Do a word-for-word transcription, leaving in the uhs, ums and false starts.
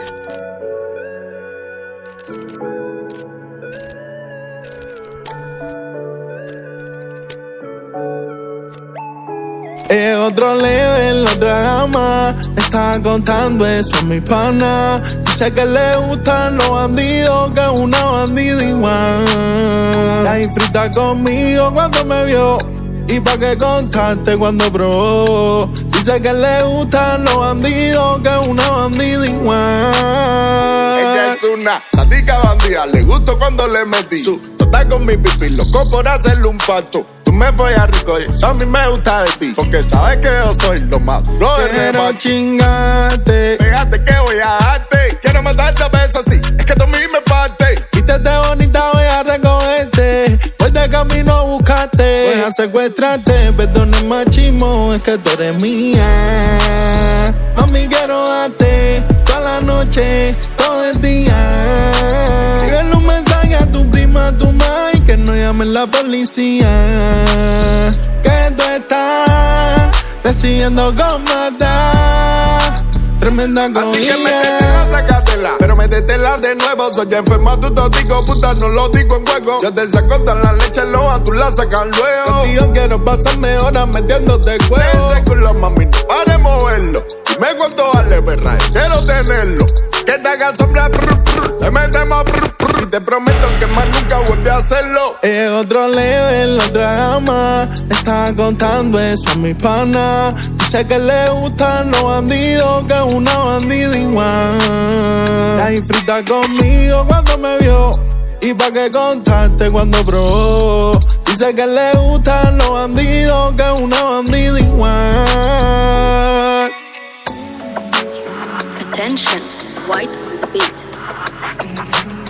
Es otro level, otra gama. Estaba contando eso a mi pana. Dice que le gustan los bandidos, que es una bandida igual. La disfruta conmigo cuando me vio. Y pa' que contaste cuando probó. Dice que le gustan los bandidos, que es una bandida igual. Ella es una sádica bandida, le gustó cuando le metí su total con mi pipi, loco por hacerle un pacto. Tú me follas rico y eso a mí me gusta de ti, porque sabes que yo soy lo más duro de Quiero reparto. chingarte, Pégate que voy a darte, quiero matarte a besos así, es que tú a mí me parte. vístete bonita, voy a recogerte. Voy de camino a buscarte, voy a secuestrarte. Perdón el machismo, es que tú eres mía. Mami, quiero darte toda la noche, todo el día. Escríbele un mensaje a tu prima, a tu mai, que no llamen la policía. Que tú estás recibiendo con maldad. Tremenda comida. Así que métetela, sácatela, pero métetela de nuevo. Soy enferma, tú tótico, puta, no lo digo en juego. Yo te saco toda la leche loa, tú la sacas luego. Contigo quiero pasarme horas metiéndote cuero. Ese culo, mami, no pare moverlo. Dime cuánto vale, perra, quiero tenerlo. Que te haga sombra, prr, prr, te metemos, prr, prr, y te prometo que más nunca vuelve a hacerlo. Es otro level, otra gama. Estaba contando eso a mi pana. Dice que le gustan los bandidos, que es una bandida igual. La disfruta conmigo cuando me vio. Y pa' que contaste cuando probó. Dice que le gustan los bandidos, que es una bandida igual. Attention, White on the beat.